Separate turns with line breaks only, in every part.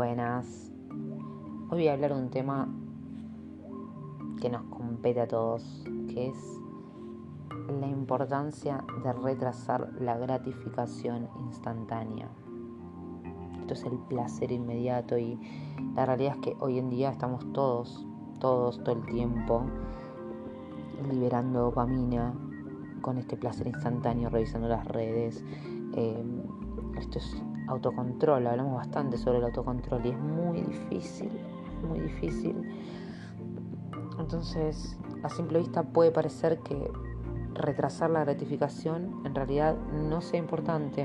Buenas. Hoy voy a hablar de un tema que nos compete a todos, que es la importancia de retrasar la gratificación instantánea. Esto es el placer inmediato y la realidad es que hoy en día estamos todos todo el tiempo liberando dopamina con este placer instantáneo, revisando las redes. Esto es autocontrol, hablamos bastante sobre el autocontrol y es muy difícil. Entonces, a simple vista puede parecer que retrasar la gratificación en realidad no sea importante,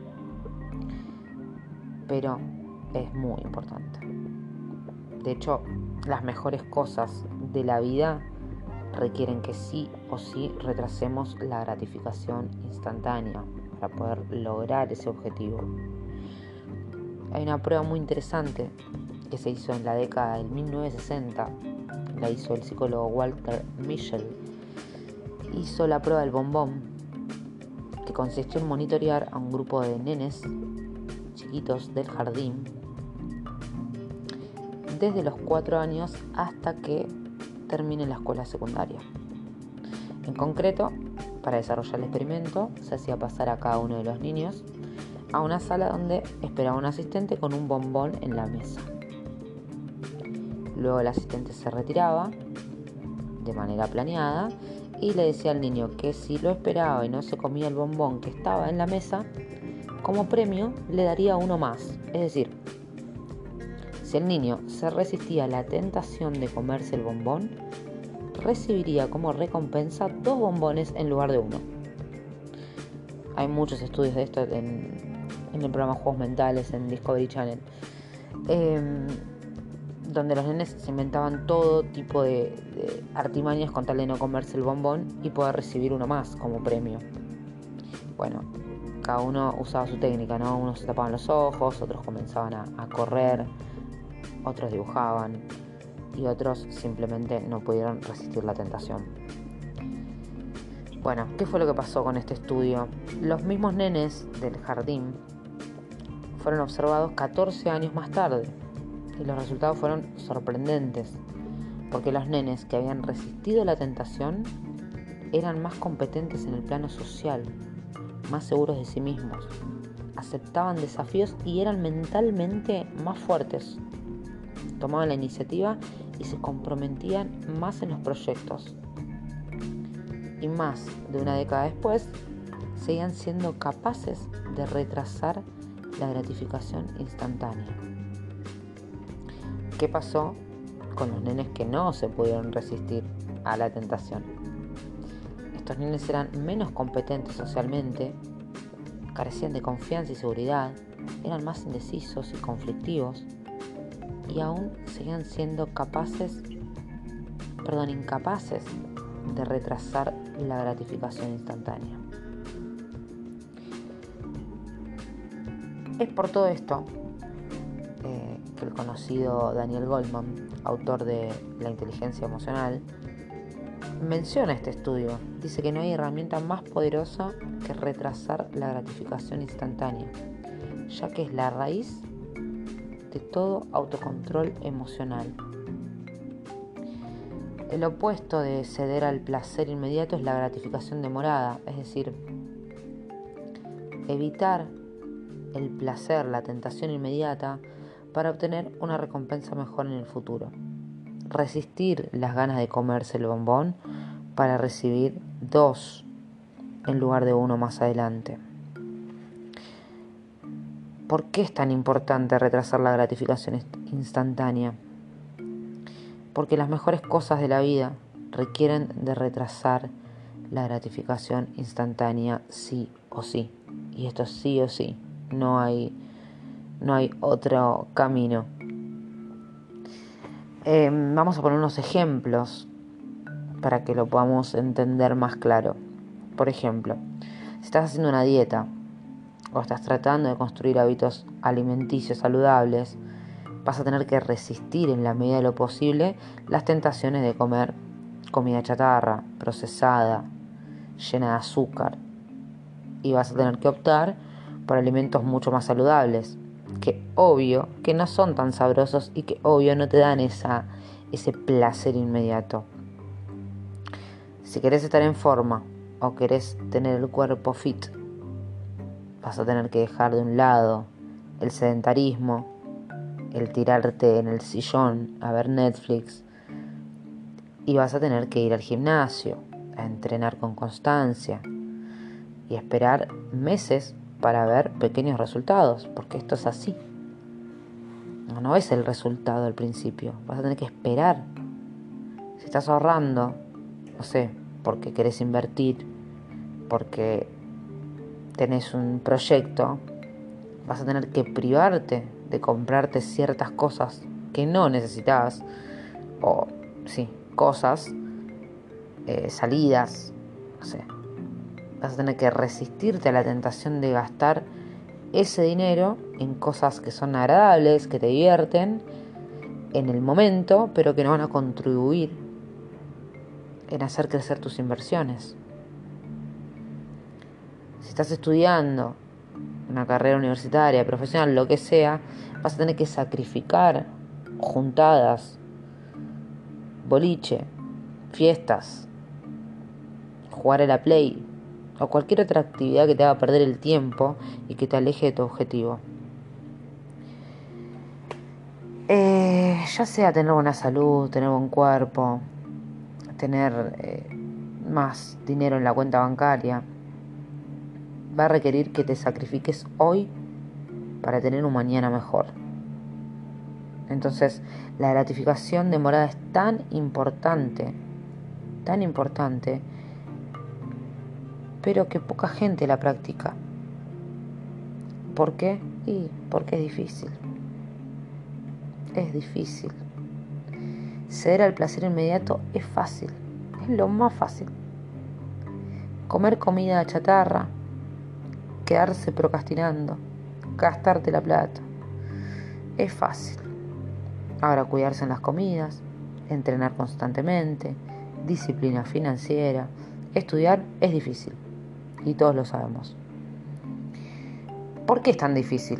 pero es muy importante. De hecho, las mejores cosas de la vida requieren que sí o sí retrasemos la gratificación instantánea para poder lograr ese objetivo. Hay una prueba muy interesante que se hizo en la década del 1960, la hizo el psicólogo Walter Mischel. Hizo la prueba del bombón, que consistió en monitorear a un grupo de nenes chiquitos del jardín desde los 4 años hasta que termine la escuela secundaria. En concreto, para desarrollar el experimento, se hacía pasar a cada uno de los niños a una sala donde esperaba un asistente con un bombón en la mesa. Luego el asistente se retiraba de manera planeada y le decía al niño que si lo esperaba y no se comía el bombón que estaba en la mesa, como premio le daría uno más. Es decir, si el niño se resistía a la tentación de comerse el bombón, recibiría como recompensa 2 bombones en lugar de 1. Hay muchos estudios de esto en el programa Juegos Mentales en Discovery Channel, donde los nenes se inventaban todo tipo de artimañas con tal de no comerse el bombón y poder recibir uno más como premio. Bueno, cada uno usaba su técnica, ¿no? Unos se tapaban los ojos, otros comenzaban a correr, otros dibujaban y otros simplemente no pudieron resistir la tentación. Bueno, ¿qué fue lo que pasó con este estudio? Los mismos nenes del jardín fueron observados 14 años más tarde y los resultados fueron sorprendentes, porque los nenes que habían resistido la tentación eran más competentes en el plano social, más seguros de sí mismos, aceptaban desafíos y eran mentalmente más fuertes, tomaban la iniciativa y se comprometían más en los proyectos. Y más de una década después, seguían siendo capaces de retrasar la gratificación instantánea. ¿Qué pasó con los nenes que no se pudieron resistir a la tentación? Estos nenes eran menos competentes socialmente, carecían de confianza y seguridad, eran más indecisos y conflictivos y aún seguían siendo incapaces de retrasar la gratificación instantánea. Es por todo esto que el conocido Daniel Goleman, autor de La inteligencia emocional, menciona este estudio. Dice que no hay herramienta más poderosa que retrasar la gratificación instantánea, ya que es la raíz de todo autocontrol emocional. El opuesto de ceder al placer inmediato es la gratificación demorada, es decir, evitar el placer, la tentación inmediata para obtener una recompensa mejor en el futuro. Resistir las ganas de comerse el bombón para recibir 2 en lugar de 1 más adelante. ¿Por qué es tan importante retrasar la gratificación instantánea? Porque las mejores cosas de la vida requieren de retrasar la gratificación instantánea sí o sí. Y esto sí o sí. No hay otro camino. Vamos a poner unos ejemplos para que lo podamos entender más claro. Por ejemplo, si estás haciendo una dieta o estás tratando de construir hábitos alimenticios saludables, vas a tener que resistir en la medida de lo posible las tentaciones de comer comida chatarra, procesada, llena de azúcar. Y vas a tener que optar por alimentos mucho más saludables, que obvio que no son tan sabrosos y que obvio no te dan ese placer inmediato. Si querés estar en forma o querés tener el cuerpo fit, vas a tener que dejar de un lado el sedentarismo, el tirarte en el sillón a ver Netflix, y vas a tener que ir al gimnasio, a entrenar con constancia y esperar meses para ver pequeños resultados, porque esto es así. No ves el resultado al principio, vas a tener que esperar. Si estás ahorrando, no sé, porque querés invertir, porque tenés un proyecto, vas a tener que privarte de comprarte ciertas cosas que no necesitas, o sí, cosas, salidas, no sé. Vas a tener que resistirte a la tentación de gastar ese dinero en cosas que son agradables, que te divierten en el momento, pero que no van a contribuir en hacer crecer tus inversiones. Si estás estudiando una carrera universitaria, profesional, lo que sea, vas a tener que sacrificar juntadas, boliche, fiestas, jugar a la Play o cualquier otra actividad que te haga perder el tiempo y que te aleje de tu objetivo. Ya sea tener buena salud, tener buen cuerpo, tener más dinero en la cuenta bancaria, va a requerir que te sacrifiques hoy para tener un mañana mejor. Entonces, la gratificación demorada es tan importante, pero que poca gente la practica. ¿Por qué? Porque es difícil. Es difícil. Ceder al placer inmediato es fácil, es lo más fácil. Comer comida chatarra, quedarse procrastinando, gastarte la plata, es fácil. Ahora, cuidarse en las comidas, entrenar constantemente, disciplina financiera, estudiar es difícil y todos lo sabemos. ¿Por qué es tan difícil?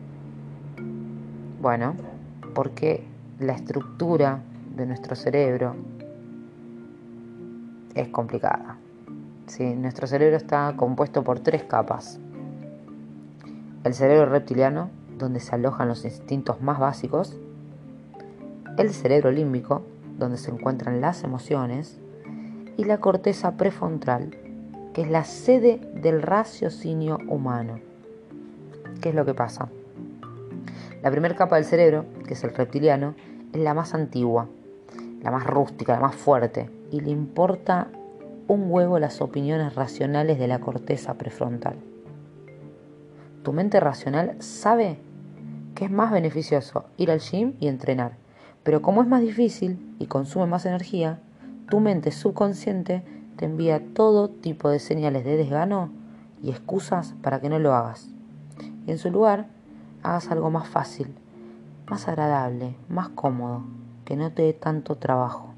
Bueno, porque la estructura de nuestro cerebro es complicada. ¿Sí? Nuestro cerebro está compuesto por 3 capas. El cerebro reptiliano, donde se alojan los instintos más básicos. El cerebro límbico, donde se encuentran las emociones. Y la corteza prefrontal, que es la sede del raciocinio humano. ¿Qué es lo que pasa? La primera capa del cerebro, que es el reptiliano, es la más antigua, la más rústica, la más fuerte, y le importa un huevo las opiniones racionales de la corteza prefrontal. Tu mente racional sabe que es más beneficioso ir al gym y entrenar, pero como es más difícil y consume más energía, tu mente subconsciente te envía todo tipo de señales de desgano y excusas para que no lo hagas. Y en su lugar, hagas algo más fácil, más agradable, más cómodo, que no te dé tanto trabajo.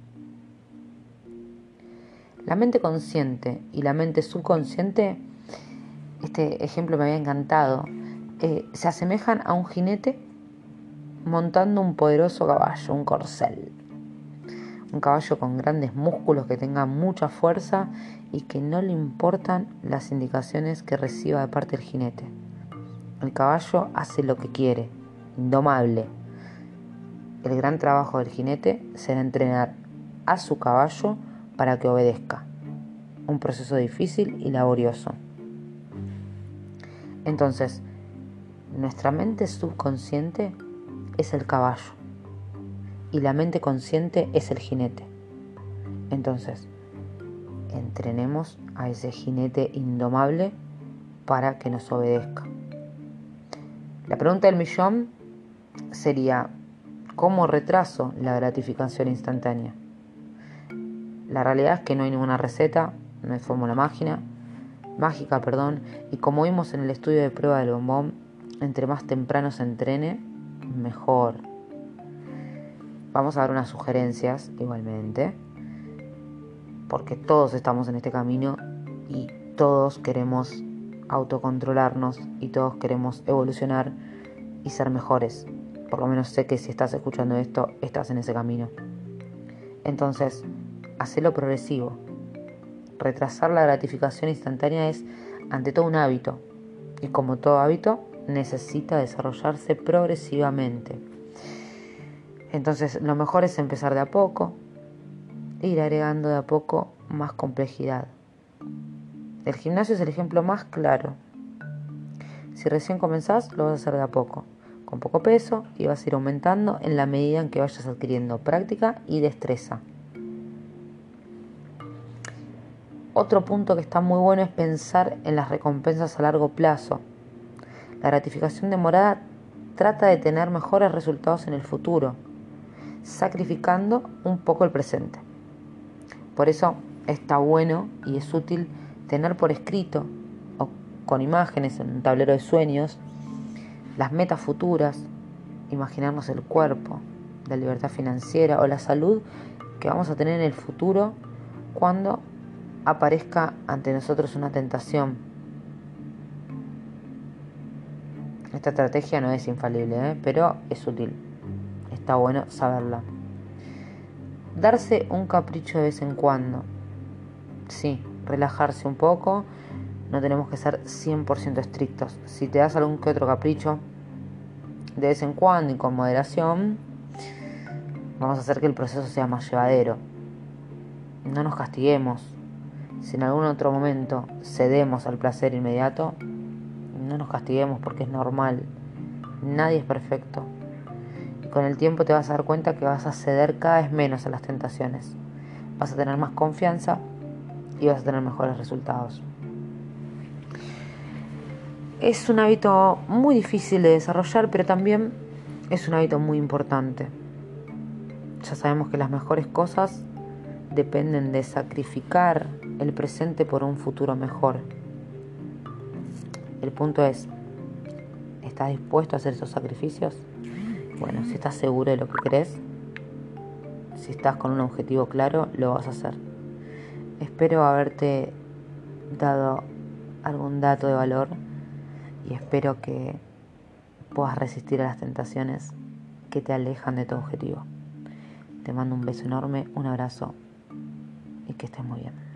La mente consciente y la mente subconsciente, este ejemplo me había encantado, se asemejan a un jinete montando un poderoso caballo, un corcel. Un caballo con grandes músculos que tenga mucha fuerza y que no le importan las indicaciones que reciba de parte del jinete. El caballo hace lo que quiere, indomable. El gran trabajo del jinete será entrenar a su caballo para que obedezca. Un proceso difícil y laborioso. Entonces, nuestra mente subconsciente es el caballo y la mente consciente es el jinete. Entonces, entrenemos a ese jinete indomable para que nos obedezca. La pregunta del millón sería: ¿cómo retraso la gratificación instantánea? La realidad es que no hay ninguna receta, no hay fórmula mágica, y como vimos en el estudio de prueba del bombón, entre más temprano se entrene, mejor. Vamos a dar unas sugerencias igualmente, porque todos estamos en este camino y todos queremos autocontrolarnos y todos queremos evolucionar y ser mejores. Por lo menos sé que si estás escuchando esto, estás en ese camino. Entonces, hacelo progresivo. Retrasar la gratificación instantánea es, ante todo, un hábito. Y como todo hábito, necesita desarrollarse progresivamente. Entonces, lo mejor es empezar de a poco, e ir agregando de a poco más complejidad. El gimnasio es el ejemplo más claro. Si recién comenzás, lo vas a hacer de a poco, con poco peso, y vas a ir aumentando en la medida en que vayas adquiriendo práctica y destreza. Otro punto que está muy bueno es pensar en las recompensas a largo plazo. La gratificación demorada trata de tener mejores resultados en el futuro, sacrificando un poco el presente. Por eso está bueno y es útil tener por escrito o con imágenes en un tablero de sueños las metas futuras, imaginarnos el cuerpo, la libertad financiera o la salud que vamos a tener en el futuro cuando aparezca ante nosotros una tentación. Esta estrategia no es infalible, pero es útil. Está bueno saberla. Darse un capricho de vez en cuando. Sí, relajarse un poco. No tenemos que ser 100% estrictos. Si te das algún que otro capricho, de vez en cuando y con moderación, vamos a hacer que el proceso sea más llevadero. No nos castiguemos. Si en algún otro momento cedemos al placer inmediato, no nos castiguemos porque es normal. Nadie es perfecto. Y con el tiempo te vas a dar cuenta que vas a ceder cada vez menos a las tentaciones. Vas a tener más confianza y vas a tener mejores resultados. Es un hábito muy difícil de desarrollar, pero también es un hábito muy importante. Ya sabemos que las mejores cosas dependen de sacrificar el presente por un futuro mejor. El punto es, ¿estás dispuesto a hacer esos sacrificios? Bueno, si estás seguro de lo que querés, si estás con un objetivo claro, lo vas a hacer. Espero haberte dado algún dato de valor y espero que puedas resistir a las tentaciones que te alejan de tu objetivo. Te mando un beso enorme, un abrazo y que estés muy bien.